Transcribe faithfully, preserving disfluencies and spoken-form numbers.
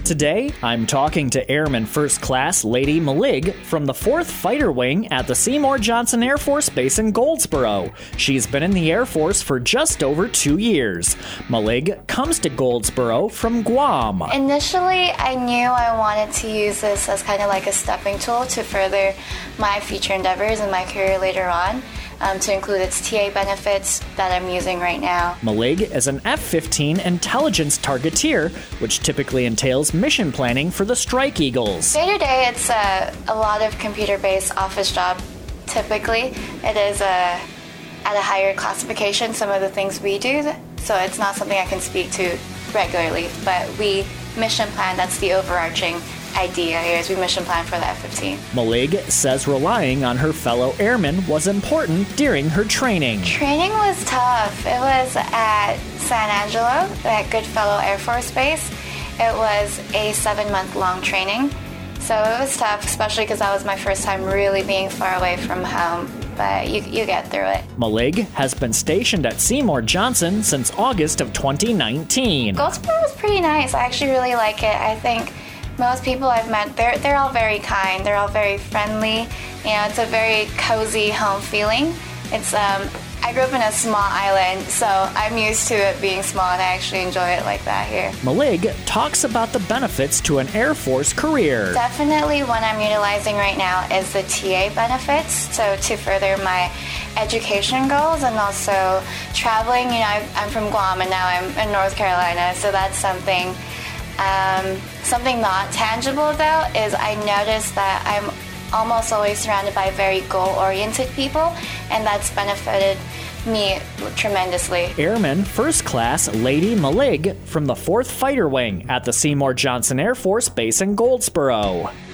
Today, I'm talking to Airman First Class Lady Malig from the fourth Fighter Wing at the Seymour Johnson Air Force Base in Goldsboro. She's been in the Air Force for just over two years. Malig comes to Goldsboro from Guam. Initially, I knew I wanted to use this as kind of like a stepping tool to further my future endeavors and my career later on. Um, to include its T A benefits that I'm using right now. Malig is an F fifteen intelligence targeteer, which typically entails mission planning for the Strike Eagles. Day to day, it's a, a lot of computer-based office job. Typically, it is a, at a higher classification, some of the things we do, so it's not something I can speak to regularly, but we mission plan, that's the overarching idea here, is we mission plan for the F fifteen. Malig says relying on her fellow airmen was important during her training. Training was tough. It was at San Angelo, at Goodfellow Air Force Base. It was a seven-month-long training, so it was tough, especially because that was my first time really being far away from home. But you, you get through it. Malig has been stationed at Seymour Johnson since August of twenty nineteen. Goldsboro was pretty nice. I actually really like it. I think most people I've met, they're, they're all very kind. They're all very friendly. You know, it's a very cozy home feeling. It's um, I grew up in a small island, so I'm used to it being small, and I actually enjoy it like that here. Malig talks about the benefits to an Air Force career. Definitely one I'm utilizing right now is the T A benefits, so to further my education goals and also traveling. You know, I'm from Guam and now I'm in North Carolina, so that's something. Um, something not tangible though is I noticed that I'm almost always surrounded by very goal-oriented people, and that's benefited me tremendously. Airman First Class Lady Malig from the fourth Fighter Wing at the Seymour Johnson Air Force Base in Goldsboro.